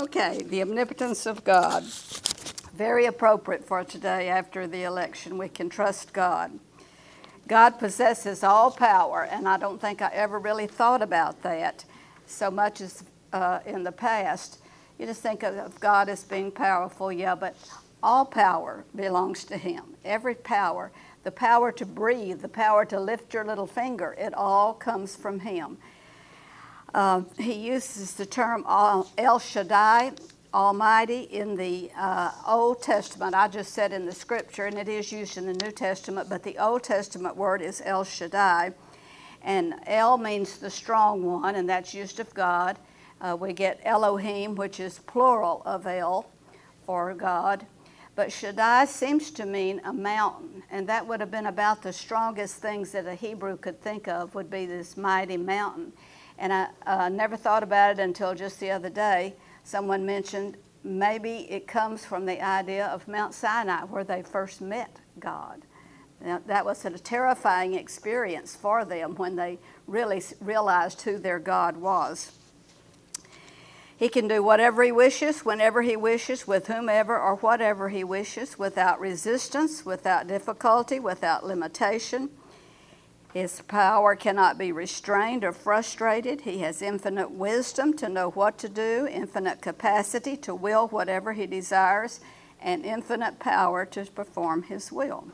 Okay, the omnipotence of God. Very appropriate for today after the election. We can trust God. God possesses all power, and I don't think I ever really thought about that so much as in the past. You just think of God as being powerful, yeah, but all power belongs to Him. Every power, the power to breathe, the power to lift your little finger, it all comes from Him. He uses the term El Shaddai, Almighty, in the Old Testament. I just said in the Scripture, and it is used in the New Testament, but the Old Testament word is El Shaddai. And El means the strong one, and that's used of God. We get Elohim, which is plural of El, or God. But Shaddai seems to mean a mountain, and that would have been about the strongest things that a Hebrew could think of, would be this mighty mountain. And I never thought about it until just the other day. Someone mentioned maybe it comes from the idea of Mount Sinai, where they first met God. Now, that was a terrifying experience for them when they really realized who their God was. He can do whatever He wishes, whenever He wishes, with whomever or whatever He wishes, without resistance, without difficulty, without limitation. His power cannot be restrained or frustrated. He has infinite wisdom to know what to do, infinite capacity to will whatever He desires, and infinite power to perform His will.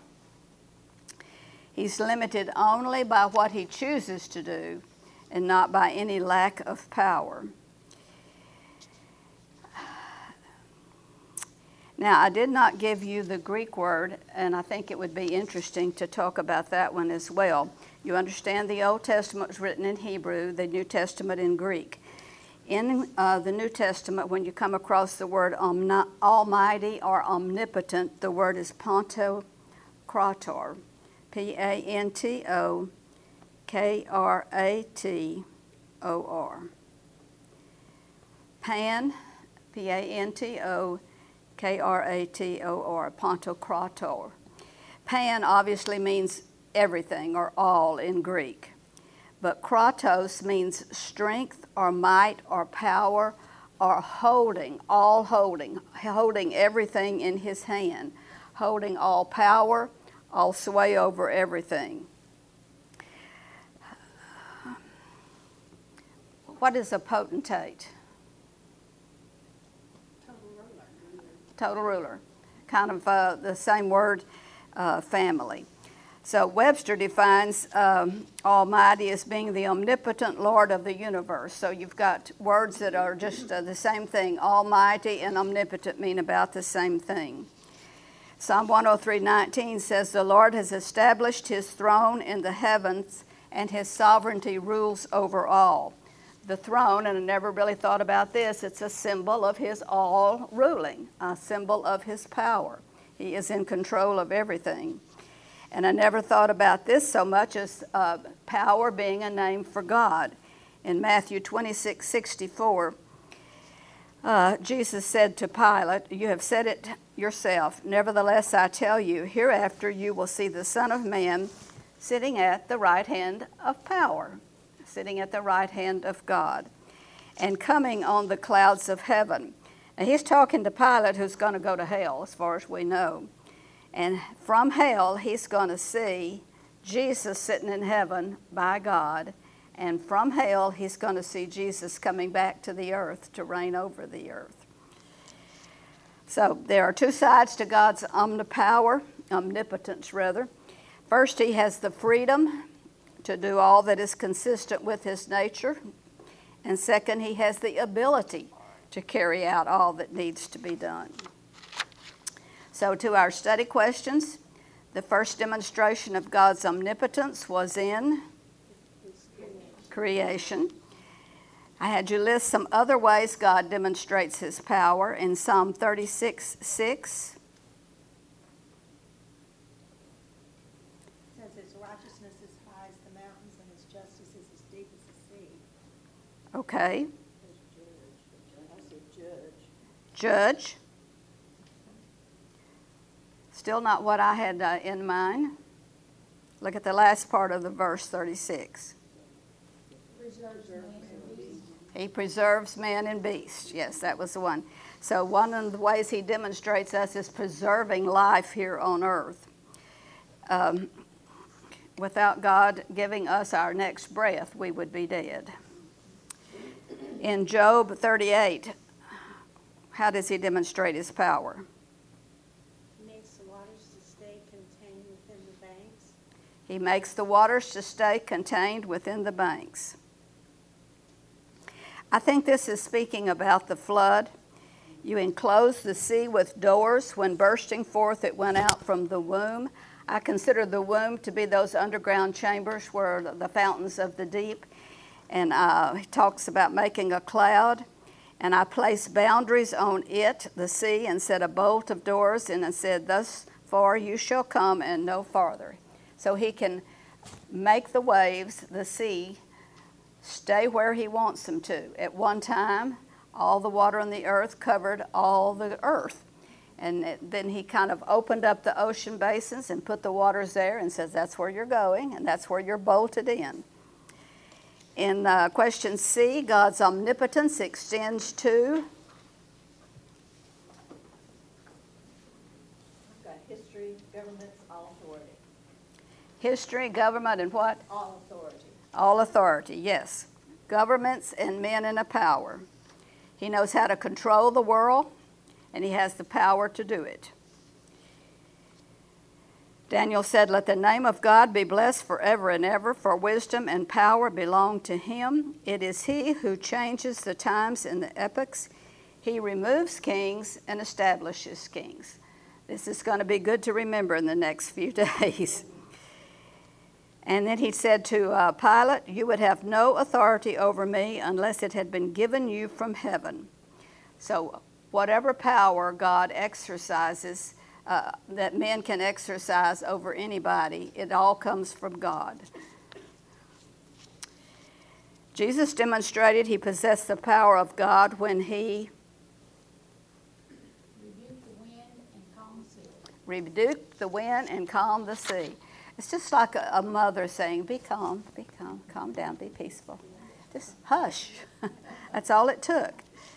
He's limited only by what He chooses to do and not by any lack of power. Now, I did not give you the Greek word, and I think it would be interesting to talk about that one as well. You understand the Old Testament was written in Hebrew, the New Testament in Greek. In the New Testament, when you come across the word almighty or omnipotent, the word is pantokrator, P-A-N-T-O-K-R-A-T-O-R. Pan, P-A-N-T-O-K-R-A-T-O-R, pantokrator. Pan obviously means everything or all in Greek. But kratos means strength or might or power or holding everything in His hand, holding all power, all sway over everything. What is a potentate? Total ruler. Kind of the same word, family. So Webster defines Almighty as being the omnipotent Lord of the universe. So you've got words that are just the same thing. Almighty and omnipotent mean about the same thing. Psalm 103:19 says, "The Lord has established His throne in the heavens, and His sovereignty rules over all." The throne, and I never really thought about this, it's a symbol of His all-ruling, a symbol of His power. He is in control of everything. And I never thought about this so much as power being a name for God. In Matthew 26:64, Jesus said to Pilate, "You have said it yourself. Nevertheless, I tell you, hereafter you will see the Son of Man sitting at the right hand of power," sitting at the right hand of God, and coming on the clouds of heaven. Now, He's talking to Pilate, who's going to go to hell, as far as we know. And from hell, he's going to see Jesus sitting in heaven by God. And from hell, he's going to see Jesus coming back to the earth to reign over the earth. So there are two sides to God's omnipotence rather. First, He has the freedom to do all that is consistent with His nature. And second, He has the ability to carry out all that needs to be done. So to our study questions, the first demonstration of God's omnipotence was in creation. I had you list some other ways God demonstrates His power in Psalm 36:6. It says His righteousness is high as the mountains and His justice is as deep as the sea. Okay. I said judge. Judge. Still not what I had in mind. Look at the last part of the verse 36. He preserves man and beast. Yes, that was the one. So one of the ways he demonstrates us is preserving life here on earth. Without God giving us our next breath, we would be dead. In Job 38, how does he demonstrate his power? He makes the waters to stay contained within the banks. He makes the waters to stay contained within the banks. I think this is speaking about the flood. You enclosed the sea with doors. When bursting forth, it went out from the womb. I consider the womb to be those underground chambers where the fountains of the deep. And he talks about making a cloud. And I placed boundaries on it, the sea, and set a bolt of doors, and I said, thus far you shall come and no farther. So he can make the waves, the sea, stay where he wants them to. At one time, all the water on the earth covered all the earth. And then he kind of opened up the ocean basins and put the waters there and says, that's where you're going, and that's where you're bolted in. In question C, God's omnipotence extends to? I've got history, governments, all authority. History, government, and what? All authority. All authority, yes. Governments and men in a power. He knows how to control the world, and he has the power to do it. Daniel said, let the name of God be blessed forever and ever, for wisdom and power belong to him. It is he who changes the times and the epochs. He removes kings and establishes kings. This is going to be good to remember in the next few days. And then he said to Pilate, you would have no authority over me unless it had been given you from heaven. So whatever power God exercises, that men can exercise over anybody, it all comes from God. Jesus demonstrated he possessed the power of God when he rebuked the wind and calmed the sea. rebuked the wind and calmed the sea. It's just like a mother saying, be calm, calm down, be peaceful. Just hush. That's all it took.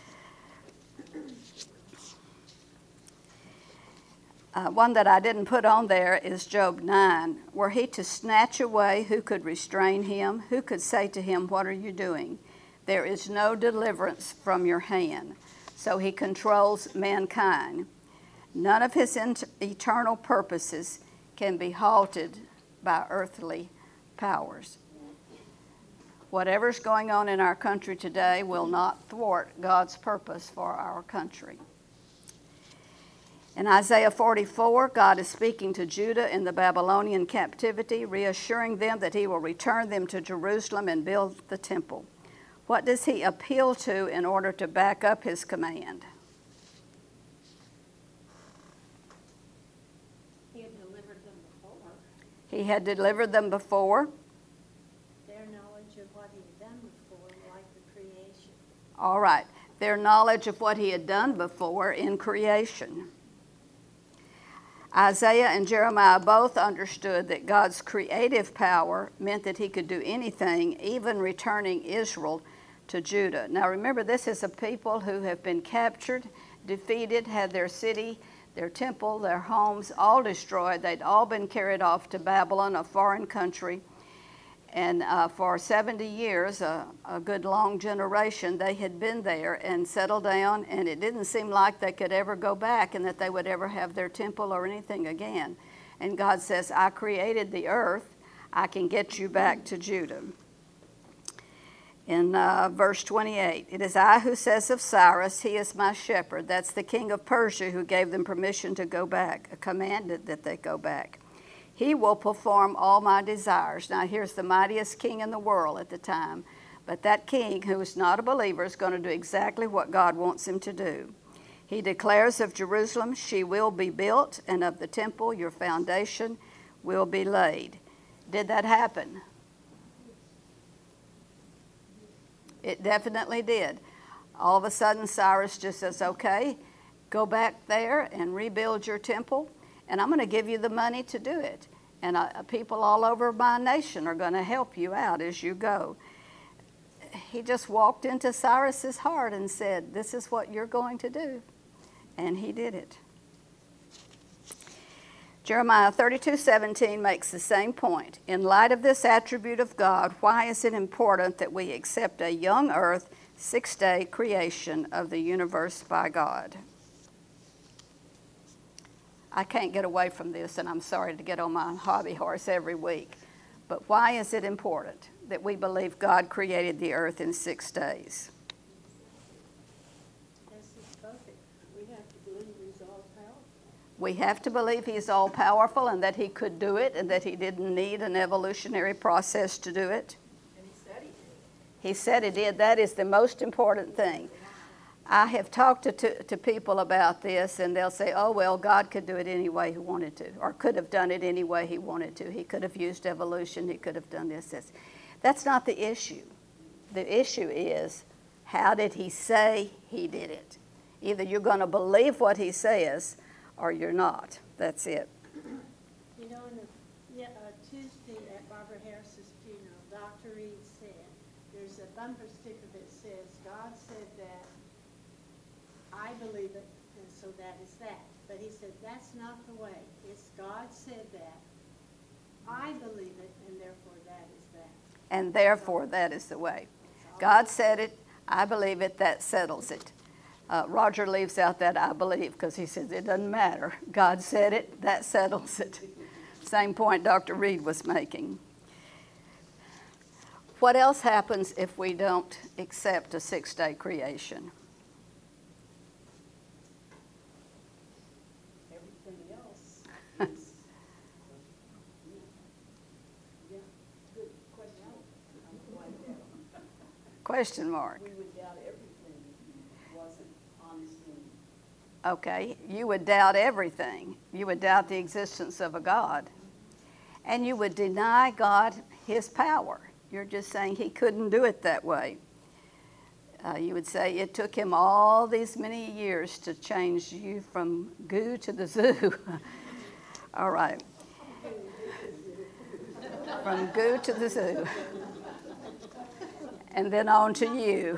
One that I didn't put on there is Job 9. Were he to snatch away, who could restrain him? Who could say to him, what are you doing? There is no deliverance from your hand. So he controls mankind. None of his eternal purposes can be halted by earthly powers. Whatever's going on in our country today will not thwart God's purpose for our country. In Isaiah 44, God is speaking to Judah in the Babylonian captivity, reassuring them that he will return them to Jerusalem and build the temple. What does he appeal to in order to back up his command? He had delivered them before. He had delivered them before. Their knowledge of what he had done before, like the creation. All right. Their knowledge of what he had done before in creation. Isaiah and Jeremiah both understood that God's creative power meant that he could do anything, even returning Israel to Judah. Now remember, this is a people who have been captured, defeated, had their city, their temple, their homes all destroyed. They'd all been carried off to Babylon, a foreign country. And for 70 years, a good long generation, they had been there and settled down, and it didn't seem like they could ever go back and that they would ever have their temple or anything again. And God says, I created the earth. I can get you back to Judah. In verse 28, it is I who says of Cyrus, he is my shepherd. That's the king of Persia who gave them permission to go back, commanded that they go back. He will perform all my desires. Now, here's the mightiest king in the world at the time. But that king, who is not a believer, is going to do exactly what God wants him to do. He declares of Jerusalem, she will be built, and of the temple, your foundation will be laid. Did that happen? It definitely did. All of a sudden, Cyrus just says, okay, go back there and rebuild your temple. And I'm going to give you the money to do it. And people all over my nation are going to help you out as you go. he just walked into Cyrus's heart and said, this is what you're going to do. And he did it. Jeremiah 32:17 makes the same point. In light of this attribute of God, why is it important that we accept a young earth, 6-day creation of the universe by God? I can't get away from this, and I'm sorry to get on my hobby horse every week. But why is it important that we believe God created the earth in 6 days? This is perfect. We have to believe he's all powerful. We have to believe he's all powerful and that he could do it and that he didn't need an evolutionary process to do it. And he said he did. He said he did. That is the most important thing. I have talked to people about this, and they'll say, oh, well, God could do it any way he wanted to, or could have done it any way he wanted to. He could have used evolution. He could have done this. That's not the issue. The issue is, how did he say he did it? Either you're going to believe what he says, or you're not. That's it. You know, on Tuesday at Barbara Harris's funeral, Dr. Reed said, there's a bumper sticker that says, God said that, I believe it, and so that is that. But he said, that's not the way. It's God said that, I believe it, and therefore that is that. And therefore, that is the way. God said it, I believe it, that settles it. Roger leaves out that I believe because he says it doesn't matter. God said it, that settles it. Same point Dr. Reed was making. What else happens if we don't accept a 6-day creation? Everything else is, yeah, good question. I'm like that. Question mark. We would doubt everything if he wasn't honest and Okay, you would doubt everything. You would doubt the existence of a God. And you would deny God his power. You're just saying he couldn't do it that way. You would say it took him all these many years to change you from goo to the zoo. All right. From goo to the zoo. And then on to you.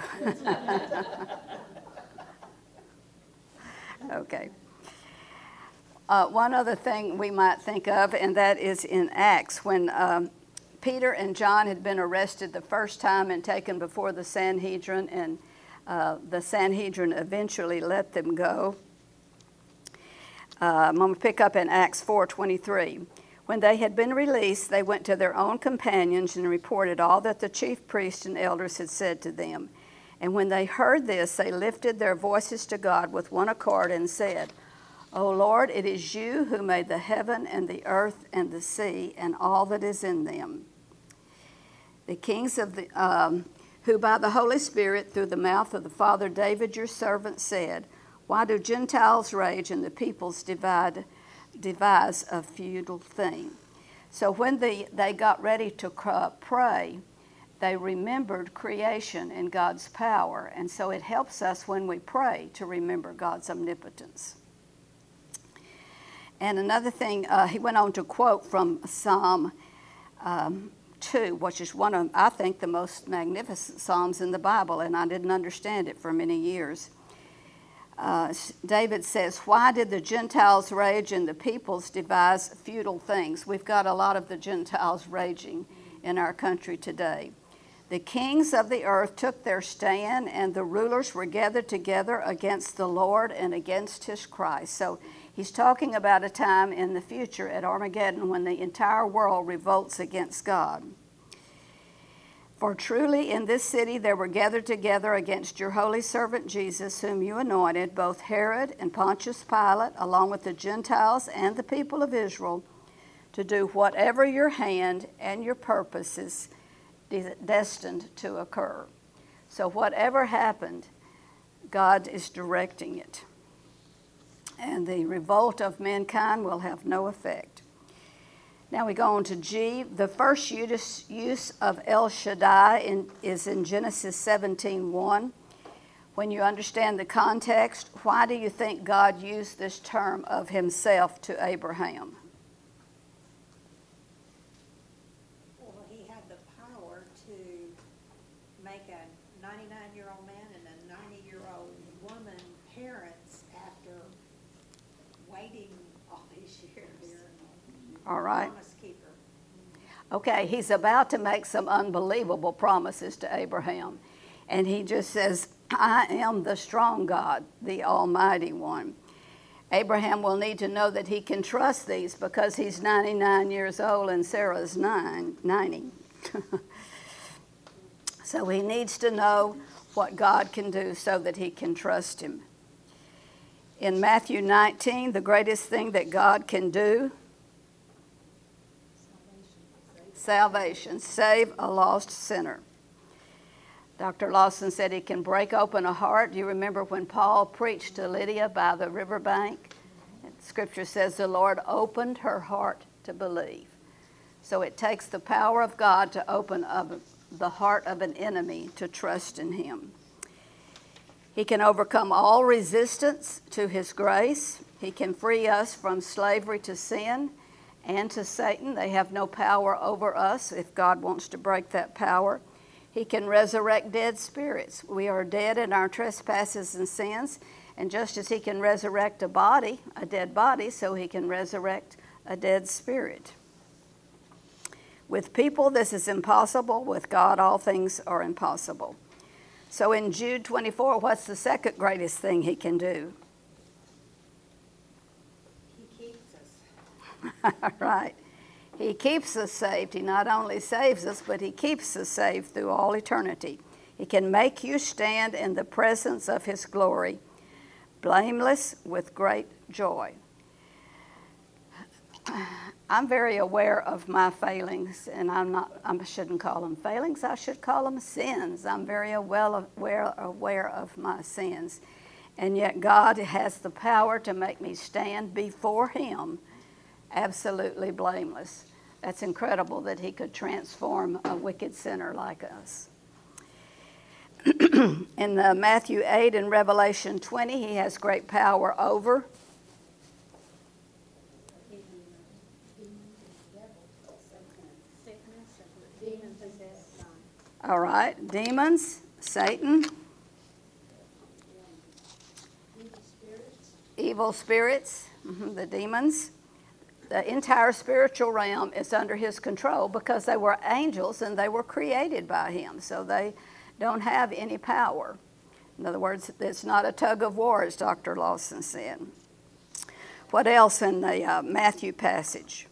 Okay. One other thing we might think of, and that is in Acts, when Peter and John had been arrested the first time and taken before the Sanhedrin, and the Sanhedrin eventually let them go. I'm going to pick up in Acts 4:23. When they had been released, they went to their own companions and reported all that the chief priests and elders had said to them. And when they heard this, they lifted their voices to God with one accord and said, O Lord, it is you who made the heaven and the earth and the sea and all that is in them. The kings of the who by the Holy Spirit through the mouth of the father David your servant said, why do Gentiles rage and the peoples devise a futile thing? So when they got ready to pray, they remembered creation and God's power. And so it helps us when we pray to remember God's omnipotence. And another thing, he went on to quote from Psalm 2, which is one of, I think, the most magnificent Psalms in the Bible, and I didn't understand it for many years. David says, why did the Gentiles rage and the peoples devise futile things? We've got a lot of the Gentiles raging in our country today. The kings of the earth took their stand, and the rulers were gathered together against the Lord and against his Christ. So he's talking about a time in the future at Armageddon when the entire world revolts against God. For truly in this city there were gathered together against your holy servant Jesus, whom you anointed, both Herod and Pontius Pilate, along with the Gentiles and the people of Israel, to do whatever your hand and your purposes destined to occur. So whatever happened, God is directing it. And the revolt of mankind will have no effect. Now we go on to G. The first use of El Shaddai is in Genesis 17:1. When you understand the context, why do you think God used this term of himself to Abraham? Well, he had the power to make an him all these years. All right. Promise keeper. Okay, he's about to make some unbelievable promises to Abraham. And he just says, I am the strong God, the Almighty One. Abraham will need to know that he can trust these because he's 99 years old and Sarah's 90. So he needs to know what God can do so that he can trust him. In Matthew 19, the greatest thing that God can do, salvation, save a lost sinner. Dr. Lawson said he can break open a heart. Do you remember when Paul preached to Lydia by the riverbank? Scripture says the Lord opened her heart to believe. So it takes the power of God to open up the heart of an enemy to trust in him. He can overcome all resistance to his grace. He can free us from slavery to sin and to Satan. They have no power over us if God wants to break that power. He can resurrect dead spirits. We are dead in our trespasses and sins, and just as he can resurrect a dead body, so he can resurrect a dead spirit. With people, this is impossible. With God, all things are impossible. So in Jude 24, what's the second greatest thing he can do? He keeps us. Right. He keeps us saved. He not only saves us, but he keeps us saved through all eternity. He can make you stand in the presence of his glory, blameless with great joy. I'm very aware of my failings, and I shouldn't call them failings, I should call them sins. I'm very well aware of my sins. And yet God has the power to make me stand before him absolutely blameless. That's incredible that he could transform a wicked sinner like us. In Matthew 8 and Revelation 20, he has great power over Sickness and demon-possessed son. all right, demons, Satan, evil spirits, the demons. The entire spiritual realm is under his control because they were angels and they were created by him, so they don't have any power. In other words, it's not a tug of war, as Dr. Lawson said. What else in the Matthew passage?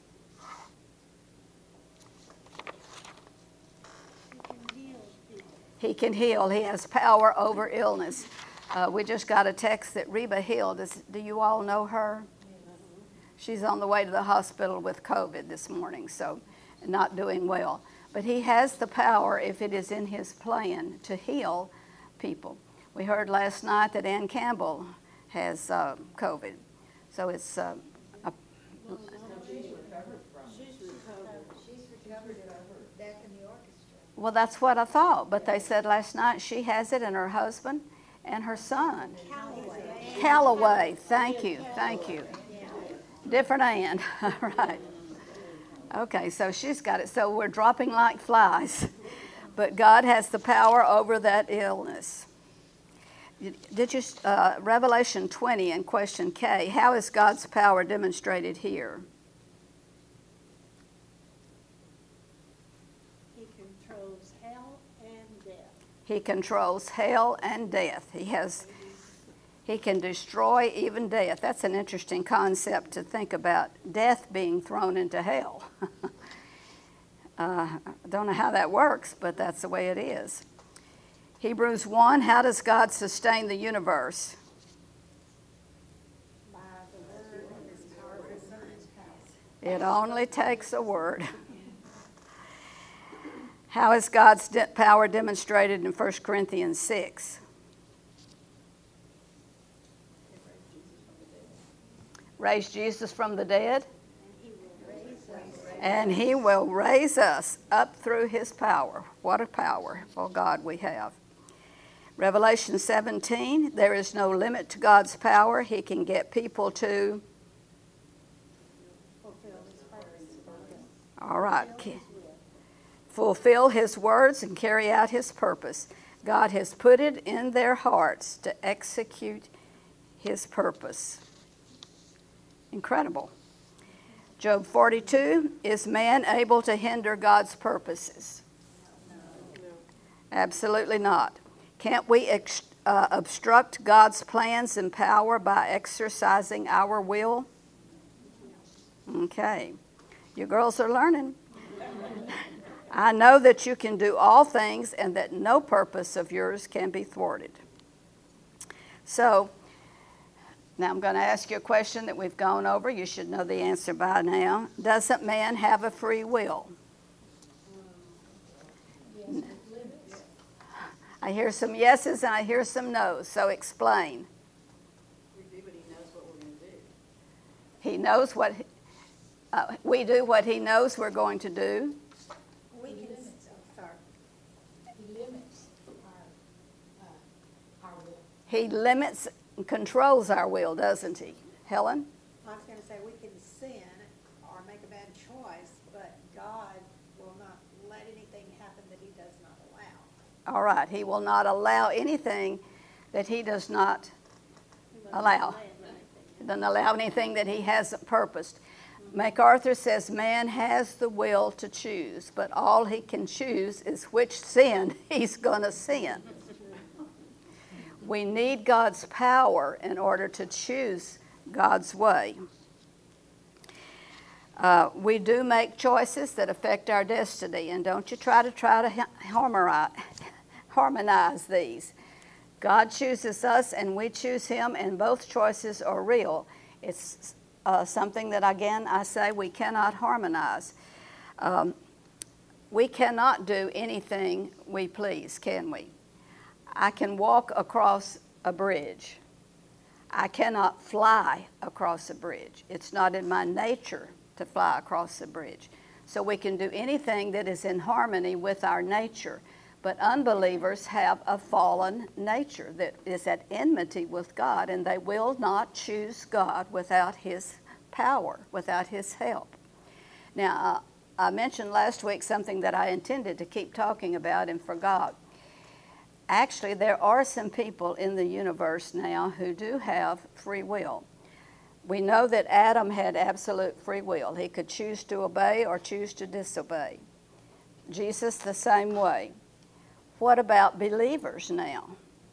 He can heal. He has power over illness. We just got a text that Reba healed. Do you all know her? She's on the way to the hospital with COVID this morning, so not doing well. But he has the power, if it is in his plan, to heal people. We heard last night that Ann Campbell has COVID. So it's She's recovered from it. She's recovered back in the orchestra. well, that's what I thought. But they said last night she has it, and her husband and her son. Callaway. Thank you. Different Ann. All right. Okay, so she's got it. So we're dropping like flies. But God has the power over that illness. Did you, Revelation 20 and question K, how is God's power demonstrated here? He controls hell and death. He controls hell and death. He can destroy even death. That's an interesting concept to think about, death being thrown into hell. I don't know how that works, but that's the way it is. Hebrews 1, how does God sustain the universe? By the word of his powerful Son's power. It only takes a word. How is God's power demonstrated in 1 Corinthians 6? Raise Jesus from the dead, and he will raise us up through his power. What a powerful God we have. Revelation 17, there is no limit to God's power. He can get people to, Fulfill his purpose. all right, fulfill his words and carry out his purpose. God has put it in their hearts to execute his purpose. Incredible. Job 42, is man able to hinder God's purposes? Absolutely not. Can't we obstruct God's plans and power by exercising our will? Okay. You girls are learning. I know that you can do all things and that no purpose of yours can be thwarted. So, now I'm going to ask you a question that we've gone over. You should know the answer by now. Doesn't man have a free will? Yes, with limits. I hear some yeses and I hear some no's. So explain. We do what he knows what we're going to do. He knows what we do what he knows we're going to do. We can, sorry. He limits our will. He limits and controls our will, doesn't he? Helen? I was gonna say, we can sin or make a bad choice, but God will not let anything happen that he does not allow. All right. He will not allow anything that he does not allow. He doesn't allow anything that he hasn't purposed. MacArthur says man has the will to choose, but all he can choose is which sin he's going to sin. We need God's power in order to choose God's way. We do make choices that affect our destiny, and don't you try to harmonize these. God chooses us and we choose him, and both choices are real. It's something that, again, I say we cannot harmonize. We cannot do anything we please, can we? I can walk across a bridge. I cannot fly across a bridge. It's not in my nature to fly across a bridge. So we can do anything that is in harmony with our nature. But unbelievers have a fallen nature that is at enmity with God, and they will not choose God without his power, without his help. Now, I mentioned last week something that I intended to keep talking about and forgot. Actually, there are some people in the universe now who do have free will. We know that Adam had absolute free will. He could choose to obey or choose to disobey. Jesus the same way. What about believers now?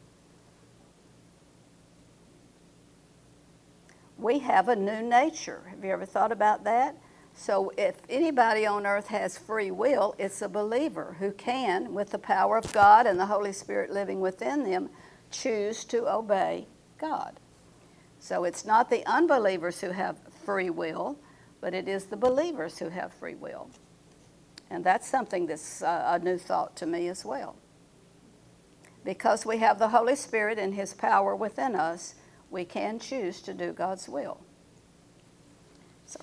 We have a new nature. Have you ever thought about that? So if anybody on earth has free will, it's a believer who can, with the power of God and the Holy Spirit living within them, choose to obey God. So it's not the unbelievers who have free will, but it is the believers who have free will. And that's something that's a new thought to me as well. Because we have the Holy Spirit and his power within us, we can choose to do God's will. So.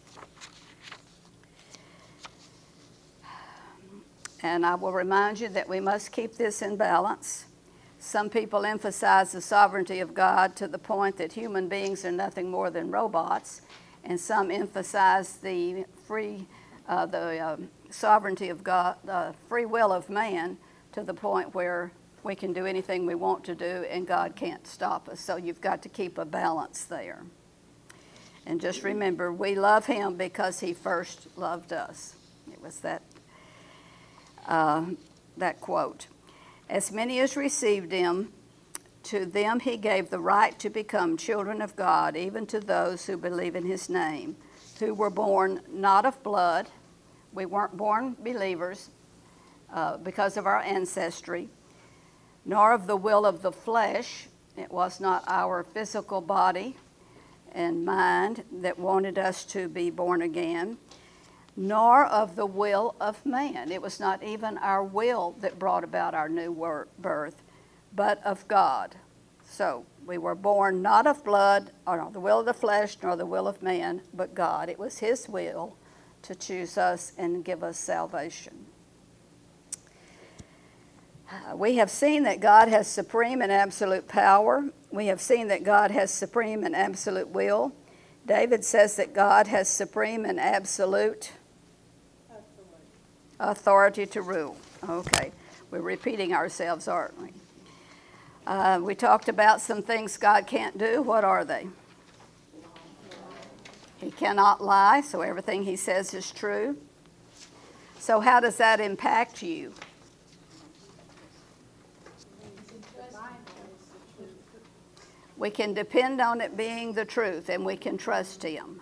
And I will remind you that we must keep this in balance. Some people emphasize the sovereignty of God to the point that human beings are nothing more than robots, and some emphasize the sovereignty of God, the free will of man, to the point where we can do anything we want to do and God can't stop us. So you've got to keep a balance there. And just remember, we love him because he first loved us. It was that quote. As many as received him, to them he gave the right to become children of God, even to those who believe in his name, who were born not of blood. We weren't born believers because of our ancestry, nor of the will of the flesh. It was not our physical body and mind that wanted us to be born again, nor of the will of man. It was not even our will that brought about our new birth, but of God. So we were born not of blood, or the will of the flesh, nor the will of man, but God. It was his will to choose us and give us salvation. We have seen that God has supreme and absolute power. We have seen that God has supreme and absolute will. David says that God has supreme and absolute authority to rule. Okay, we're repeating ourselves, aren't we? We talked about some things God can't do. What are they? He cannot lie, so everything he says is true. So how does that impact you? The Bible is the truth. We can depend on it being the truth, and we can trust him.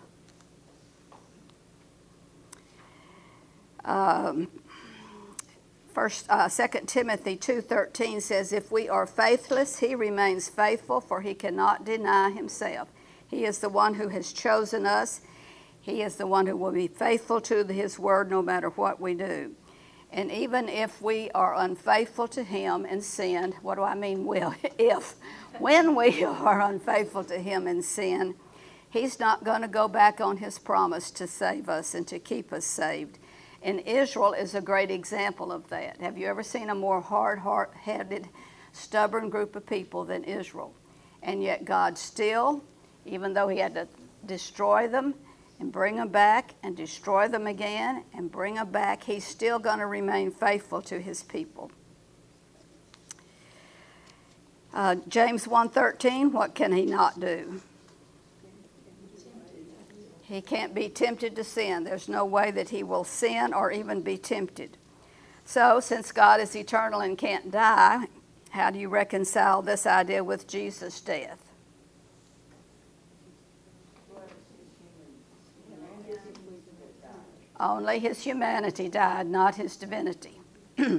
Second Timothy 2:13 says, if we are faithless, he remains faithful, for he cannot deny himself. He is the one who has chosen us. He is the one who will be faithful to his word no matter what we do. And even if we are unfaithful to him and sin, what do I mean will? When we are unfaithful to him and sin, he's not going to go back on his promise to save us and to keep us saved. And Israel is a great example of that. Have you ever seen a more hard-headed, stubborn group of people than Israel? And yet God still, even though he had to destroy them and bring them back and destroy them again and bring them back, he's still going to remain faithful to his people. James 1:13, what can he not do? He can't be tempted to sin. There's no way that he will sin or even be tempted. So, since God is eternal and can't die, how do you reconcile this idea with Jesus' death? Only his humanity died, not his divinity. His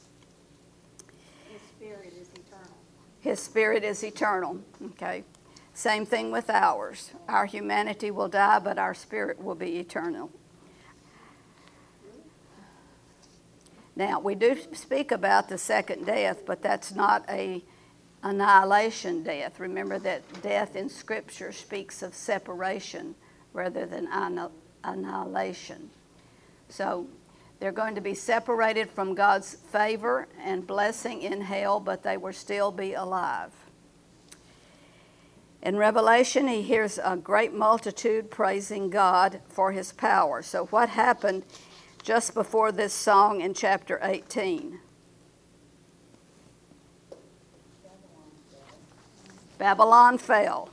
spirit is eternal. His spirit is eternal. Okay. Same thing with ours. Our humanity will die, but our spirit will be eternal. Now, we do speak about the second death, but that's not a annihilation death. Remember that death in Scripture speaks of separation rather than annihilation. So they're going to be separated from God's favor and blessing in hell, but they will still be alive. In Revelation, he hears a great multitude praising God for his power. So what happened just before this song in chapter 18? Babylon fell.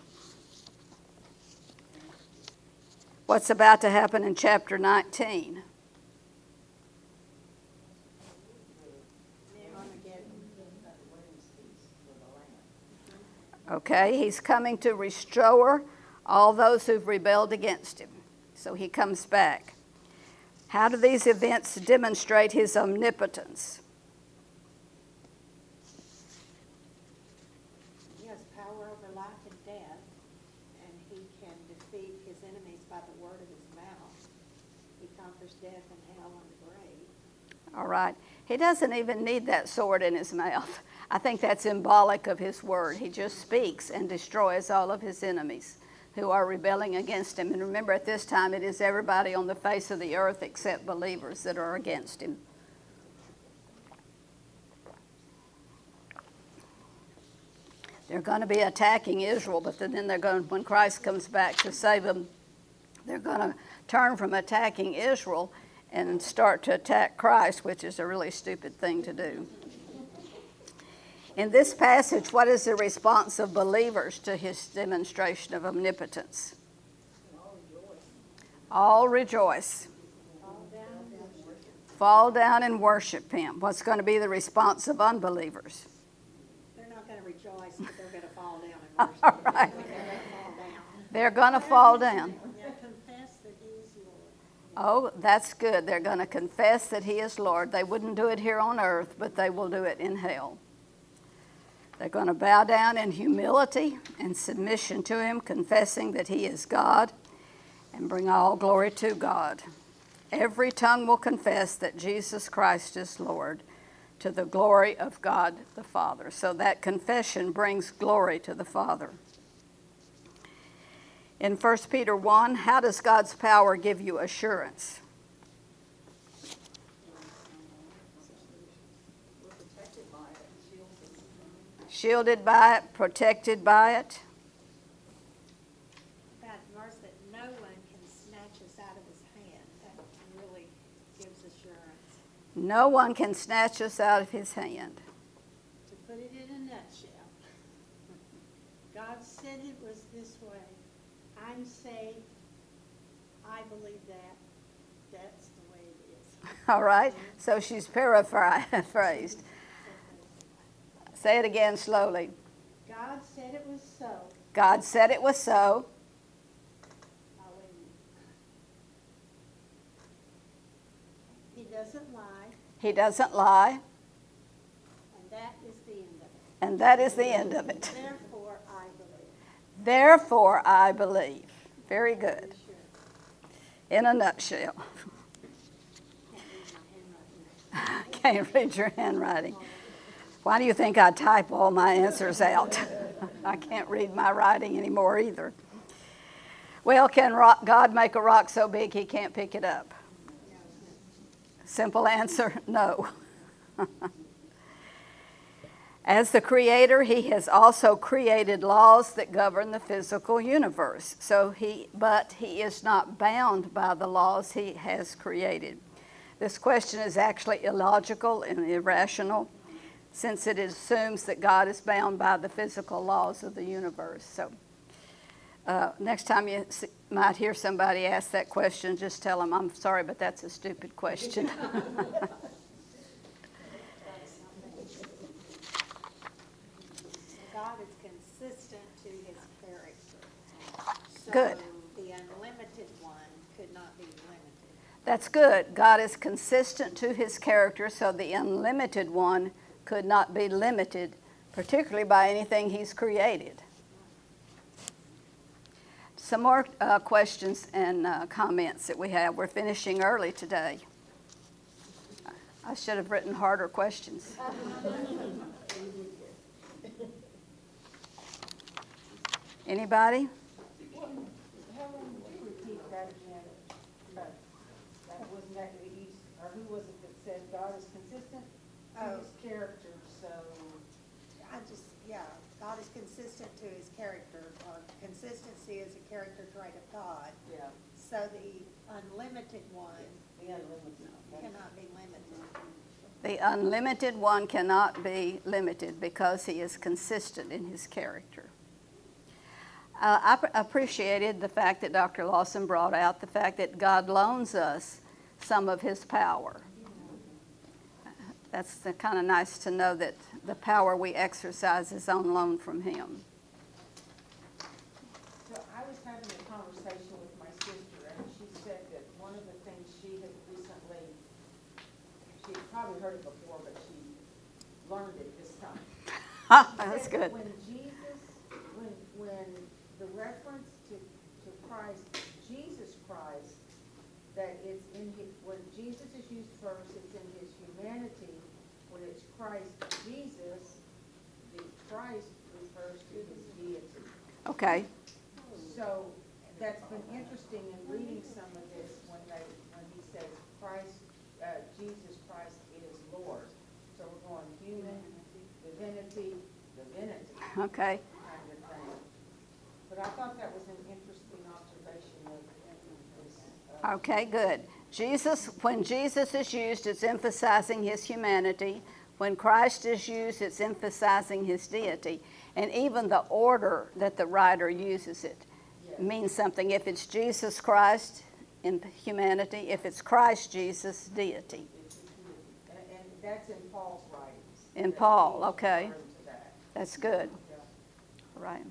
What's about to happen in chapter 19? Okay, he's coming to restore all those who've rebelled against him. So he comes back. How do these events demonstrate his omnipotence? He has power over life and death, and he can defeat his enemies by the word of his mouth. He conquers death and hell and the grave. All right. He doesn't even need that sword in his mouth. I think that's symbolic of his word. He just speaks and destroys all of his enemies who are rebelling against him. And remember, at this time, it is everybody on the face of the earth except believers that are against him. They're going to be attacking Israel, but then they're going, when Christ comes back to save them, they're going to turn from attacking Israel and start to attack Christ, which is a really stupid thing to do. In this passage, what is the response of believers to his demonstration of omnipotence? All rejoice. Fall down and worship him. What's going to be the response of unbelievers? They're not going to rejoice, but they're going to fall down and worship. All right. They're going to fall down. Yeah, confess that he is Lord. Oh, that's good. They're going to confess that he is Lord. They wouldn't do it here on earth, but they will do it in hell. They're going to bow down in humility and submission to him, confessing that he is God, and bring all glory to God. Every tongue will confess that Jesus Christ is Lord, to the glory of God the Father. So that confession brings glory to the Father. In 1 Peter 1, how does God's power give you assurance? Shielded by it, protected by it. That verse that no one can snatch us out of his hand, that really gives assurance. No one can snatch us out of his hand. To put it in a nutshell, God said it was this way. I'm safe. I believe that that's the way it is. All right? So she's paraphrased. Say it again slowly. God said it was so. God said it was so. Wait a minute. He doesn't lie, He doesn't lie. and that is the end of it. And that is the end of it. Therefore, I believe. Therefore, I believe. Very good. Sure. In a nutshell. Can't read my handwriting. Can't read your handwriting. Why do you think I type all my answers out? I can't read my writing anymore either. Well, can God make a rock so big he can't pick it up? Simple answer, no. As the creator, he has also created laws that govern the physical universe. But he is not bound by the laws he has created. This question is actually illogical and irrational, since it assumes that God is bound by the physical laws of the universe. So next time you might hear somebody ask that question, just tell them, I'm sorry, but that's a stupid question. God is consistent to his character. Good. So the unlimited one could not be limited. That's good. God is consistent to his character, so the unlimited one could not be limited, particularly by anything he's created. Some more questions and comments that we have. We're finishing early today. I should have written harder questions. Anybody? Helen, would you repeat that again? That wasn't that easy, or who was it that said God is consistent to Oh. his character, so, God is consistent to his character. Consistency is a character trait of God. yeah, So the unlimited one the unlimited. cannot be limited. The unlimited one cannot be limited because he is consistent in his character. I appreciated the fact that Dr. Lawson brought out the fact that God loans us some of his power. That's kind of nice to know that the power we exercise is on loan from him. So I was having a conversation with my sister, and she said that one of the things she had recently, she had probably heard it before, but she learned it this time. That's Said good. that when Jesus, when the reference to Christ, Jesus Christ, that it's in his, when Jesus is used first, it's in his humanity. When it's Christ Jesus, the Christ refers to his deity. Okay. So that's been interesting in reading some of this when he says Christ, Jesus Christ is Lord. So we're going human, divinity, Okay. kind of thing. But I thought that was an interesting observation of this. Okay, good. When Jesus is used, it's emphasizing his humanity. When Christ is used, it's emphasizing his deity. And even the order that the writer uses it means something. If it's Jesus Christ in humanity, if it's Christ Jesus, deity. And that's in Paul's writings. In that Paul, he's okay. referring to that. That's good. Yeah. Right.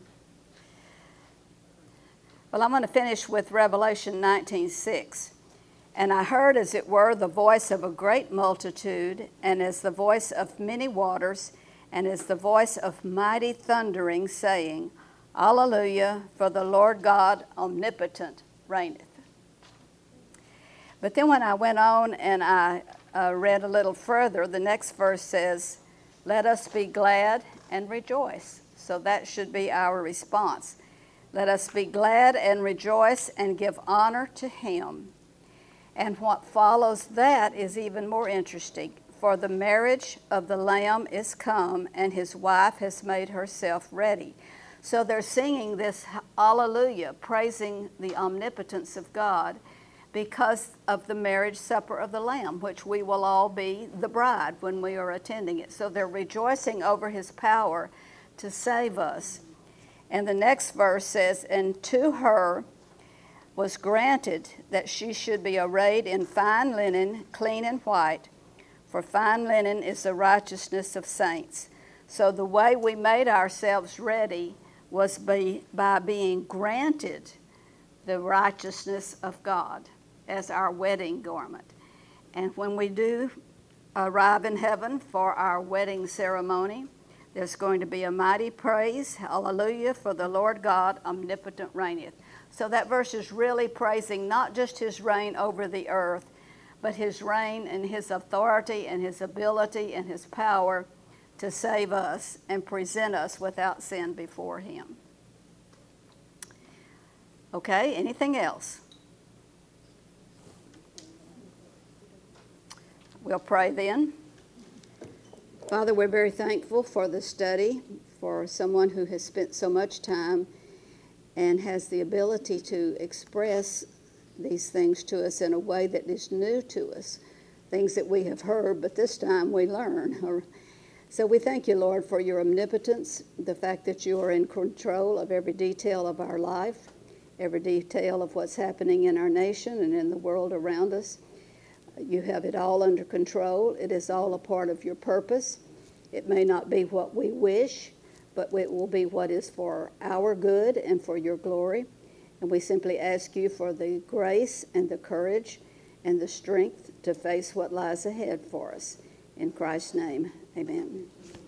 Well, I'm going to finish with Revelation 19:6. And I heard, as it were, the voice of a great multitude, and as the voice of many waters, and as the voice of mighty thundering, saying, Alleluia, for the Lord God omnipotent reigneth. But then when I went on and I read a little further, the next verse says, Let us be glad and rejoice. So that should be our response. Let us be glad and rejoice and give honor to him. And what follows that is even more interesting. For the marriage of the Lamb is come, and his wife has made herself ready. So they're singing this Alleluia, praising the omnipotence of God because of the marriage supper of the Lamb, which we will all be the bride when we are attending it. So they're rejoicing over his power to save us. And the next verse says, And to her was granted that she should be arrayed in fine linen, clean and white, for fine linen is the righteousness of saints. So the way we made ourselves ready was by being granted the righteousness of God as our wedding garment. And when we do arrive in heaven for our wedding ceremony, there's going to be a mighty praise, hallelujah, for the Lord God omnipotent reigneth. So that verse is really praising not just his reign over the earth, but his reign and his authority and his ability and his power to save us and present us without sin before him. Okay, anything else? We'll pray then. Father, we're very thankful for the study, for someone who has spent so much time and has the ability to express these things to us in a way that is new to us, things that we have heard, but this time we learn. So we thank you, Lord, for your omnipotence, the fact that you are in control of every detail of our life, every detail of what's happening in our nation and in the world around us. You have it all under control. It is all a part of your purpose. It may not be what we wish, but it will be what is for our good and for your glory. And we simply ask you for the grace and the courage and the strength to face what lies ahead for us. In Christ's name, amen.